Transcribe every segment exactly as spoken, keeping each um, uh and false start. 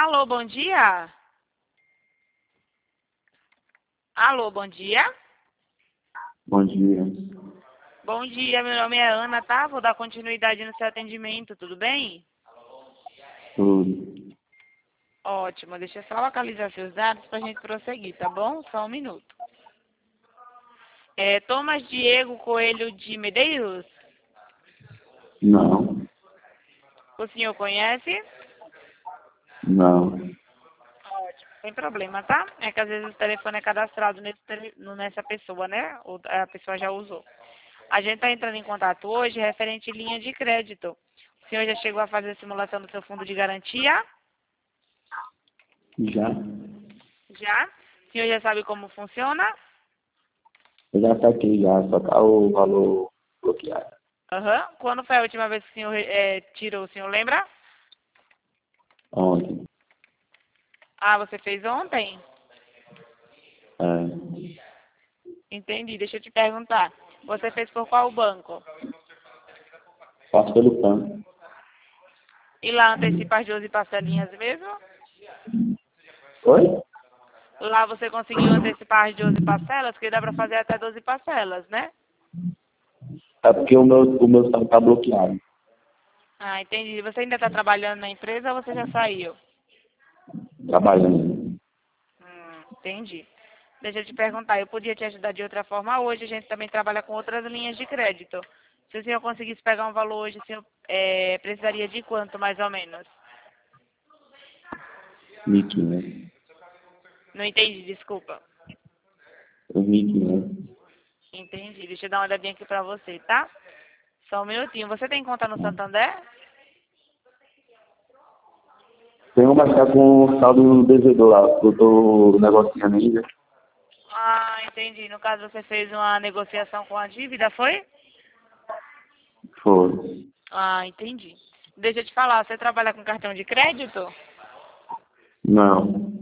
Alô, bom dia? Alô, bom dia? Bom dia. Bom dia, meu nome é Ana, tá? Vou dar continuidade no seu atendimento, tudo bem? Tudo. Ótimo, deixa eu só localizar seus dados pra gente prosseguir, tá bom? Só um minuto. É Thomas Diego Coelho de Medeiros? Não. O senhor conhece? Não. Ótimo, sem problema, tá? É que às vezes o telefone é cadastrado nesse tele- no- nessa pessoa, né? Ou a pessoa já usou. A gente está entrando em contato hoje referente à linha de crédito. O senhor já chegou a fazer a simulação do seu fundo de garantia? Já? Já? O senhor já sabe como funciona? Eu já saquei já, só tá o valor bloqueado. Aham. Quando foi a última vez que o senhor eh, tirou, o senhor lembra? Ontem. Ah, você fez ontem? É. Entendi. Deixa eu te perguntar. Você fez por qual banco? Passo pelo campo. E lá antecipa as doze parcelinhas mesmo? Oi? Lá você conseguiu antecipar as doze parcelas? Porque dá para fazer até doze parcelas, né? É porque o meu, o meu saldo tá bloqueado. Ah, entendi. Você ainda está trabalhando na empresa ou você já saiu? Trabalhando. Hum, entendi. Deixa eu te perguntar, eu podia te ajudar de outra forma hoje, a gente também trabalha com outras linhas de crédito. Se o senhor conseguisse pegar um valor hoje, o senhor eh, precisaria de quanto, mais ou menos? mil e quinhentos. Não entendi, desculpa. mil e quinhentos. Entendi, deixa eu dar uma olhadinha aqui pra você, tá? Só um minutinho. Você tem conta no Santander? Tem uma que tá com o saldo no devedor lá, que eu tô negociando ainda. Ah, entendi. No caso, você fez uma negociação com a dívida, foi? Foi. Ah, entendi. Deixa eu te falar, você trabalha com cartão de crédito? Não.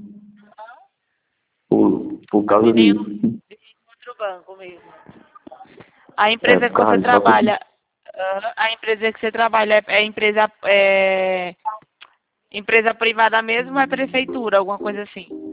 Por, por causa De nenhum, disso. de nenhum outro banco mesmo. A É, empresa por que você causa disso. Só que trabalha, ah, a empresa que você trabalha é, é empresa, é, empresa privada mesmo ou é prefeitura, alguma coisa assim?